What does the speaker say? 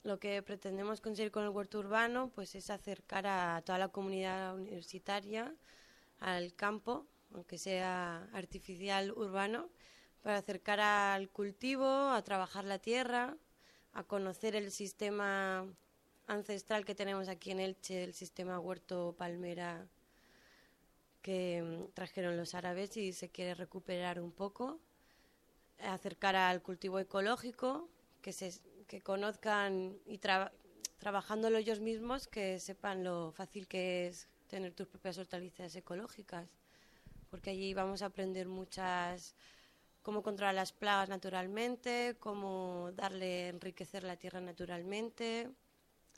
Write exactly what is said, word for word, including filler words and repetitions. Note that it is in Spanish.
lo que pretendemos conseguir con el huerto urbano pues es acercar a toda la comunidad universitaria al campo, aunque sea artificial urbano, para acercar al cultivo, a trabajar la tierra, a conocer el sistema ancestral que tenemos aquí en Elche, el sistema huerto palmera que mm, trajeron los árabes y se quiere recuperar un poco, acercar al cultivo ecológico, que se que conozcan y tra- trabajándolo ellos mismos, que sepan lo fácil que es tener tus propias hortalizas ecológicas, porque allí vamos a aprender muchas, cómo controlar las plagas naturalmente, cómo darle, enriquecer la tierra naturalmente,